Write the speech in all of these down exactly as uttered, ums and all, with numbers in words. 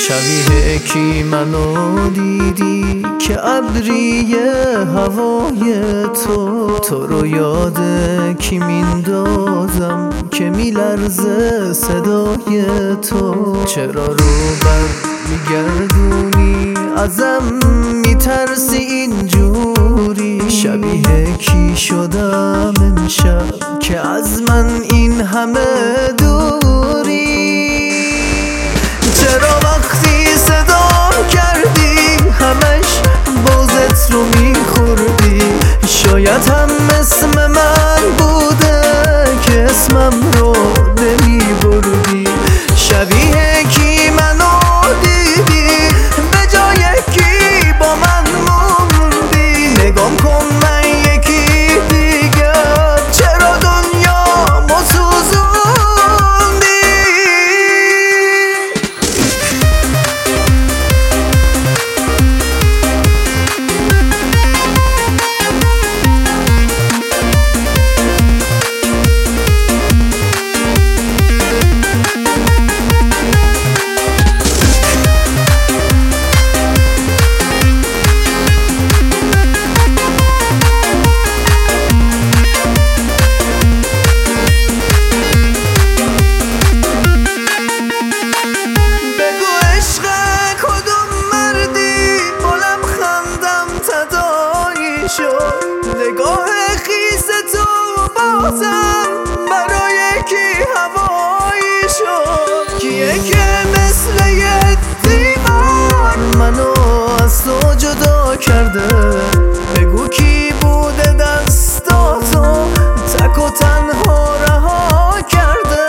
شبیه کی منو دیدی که ابری هوای تو تو رو یاد کی میندازم که میلرزه صدای تو. چرا رو بر میگردونی ازم میترسی اینجوری؟ شبیه کی شدم امشب که از من این همه دوری؟ چرا وقتی صدام کردی همش بازت رو میخوردی؟ شاید هم اسم من بوده که اسمم رو نمیبردی. شبیه کی منو دیدی به جای کی با من موندی؟ نگام کن من یکی دیگه چرا دنیا مو سوزوندی؟ نگاه خیس تو بازم برای کی هوایی شد؟ کیه که مثل یه دیوار منو از تو جدا کرده؟ بگو کی بوده دستاتو تک و تنها رها کرده؟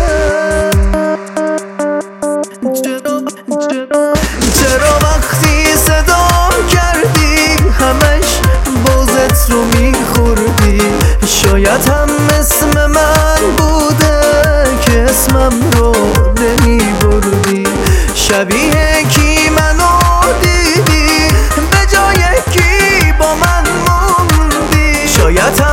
چرا چرا چرا وقتی صدام کردی همش بازت رو میخوردی؟ شاید هم اسم من بوده که اسمم رو نمیبردی. شبیه کی منو دیدی به جای کی با من موندی؟ شاید هم